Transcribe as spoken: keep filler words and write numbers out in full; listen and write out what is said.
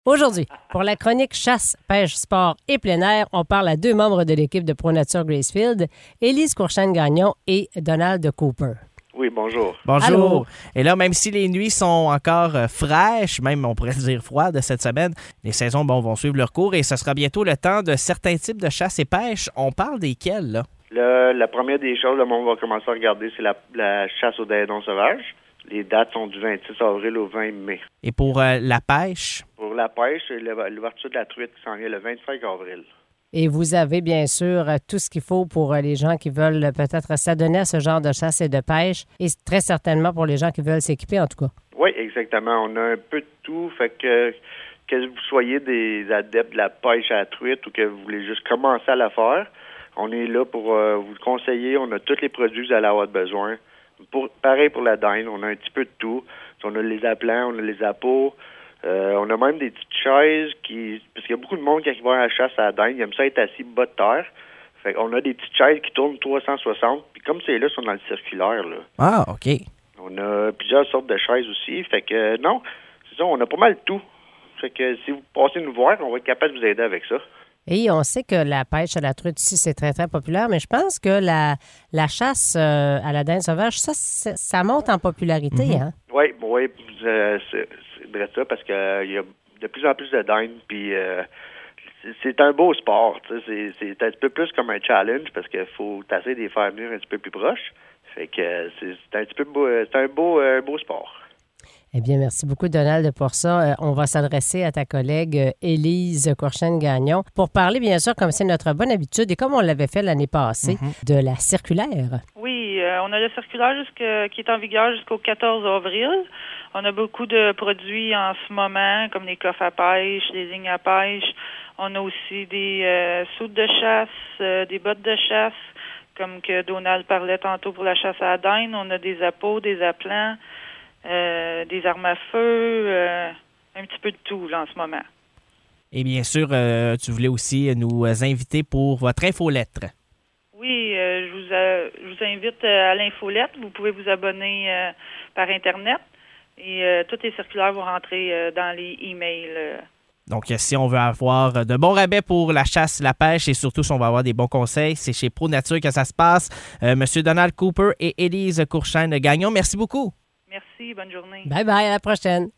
Aujourd'hui, pour la chronique chasse, pêche, sport et plein air, on parle à deux membres de l'équipe de ProNature Gracefield, Élise Courchaine-Gagnon et Donald Cooper. Oui, bonjour. Bonjour. Allô. Et là, même si les nuits sont encore euh, fraîches, même on pourrait dire froides cette semaine, les saisons bon, vont suivre leur cours et ce sera bientôt le temps de certains types de chasse et pêche. On parle desquels, là? Le, la première des choses, le monde va commencer à regarder, c'est la, la chasse aux dindons sauvages. Les dates sont du vingt-six avril au vingt mai. Et pour euh, la pêche? Pour la pêche, c'est l'ouverture de la truite qui s'en vient le vingt-cinq avril. Et vous avez bien sûr tout ce qu'il faut pour les gens qui veulent peut-être s'adonner à ce genre de chasse et de pêche et très certainement pour les gens qui veulent s'équiper en tout cas. Oui, exactement. On a un peu de tout. Fait que que vous soyez des adeptes de la pêche à la truite ou que vous voulez juste commencer à la faire, on est là pour euh, vous conseiller. On a tous les produits que vous allez avoir besoin. Pour, pareil pour la dinde, on a un petit peu de tout. On a les appelants, on a les appos. Euh, on a même des petites chaises qui... Parce qu'il y a beaucoup de monde quand ils vont à la chasse à la dinde, ils aiment ça être assis bas de terre. Fait qu'on a des petites chaises qui tournent trois cent soixante. Puis comme c'est là, ils sont dans le circulaire, là. Ah, OK. On a plusieurs sortes de chaises aussi. Fait que euh, non, c'est ça, on a pas mal de tout. Fait que si vous passez nous voir, on va être capable de vous aider avec ça. Et on sait que la pêche à la truite ici, c'est très, très populaire, mais je pense que la, la chasse euh, à la dinde sauvage, ça, ça monte en popularité, mm-hmm. hein? Oui, oui, euh, c'est, c'est vrai ça, parce qu'il euh, y a de plus en plus de dindes, puis euh, c'est, c'est un beau sport, c'est, c'est un petit peu plus comme un challenge, parce qu'il faut tasser des faire venir un petit peu plus proche. Fait que c'est, c'est un petit peu beau, c'est un beau, euh, beau sport. Eh bien, merci beaucoup, Donald, pour ça. Euh, on va s'adresser à ta collègue euh, Élise Courchaine-Gagnon pour parler, bien sûr, comme c'est notre bonne habitude et comme on l'avait fait l'année passée, mm-hmm. de la circulaire. Oui, euh, on a la circulaire jusqu', qui est en vigueur jusqu'au quatorze avril. On a beaucoup de produits en ce moment, comme les coffres à pêche, les lignes à pêche. On a aussi des euh, soutes de chasse, euh, des bottes de chasse, comme que Donald parlait tantôt pour la chasse à la dinde. On a des appos, des appelants. Euh, des armes à feu, euh, un petit peu de tout là, en ce moment. Et bien sûr, euh, tu voulais aussi nous inviter pour votre infolettre. Oui, euh, je, vous a, je vous invite à l'infolettre. Vous pouvez vous abonner euh, par Internet et euh, toutes les circulaires vont rentrer euh, dans les emails. Euh. Donc, si on veut avoir de bons rabais pour la chasse, la pêche et surtout si on va avoir des bons conseils, c'est chez ProNature que ça se passe. Euh, Monsieur Donald Cooper et Élise Courchaine-Gagnon, merci beaucoup. Merci, bonne journée. Bye bye, à la prochaine.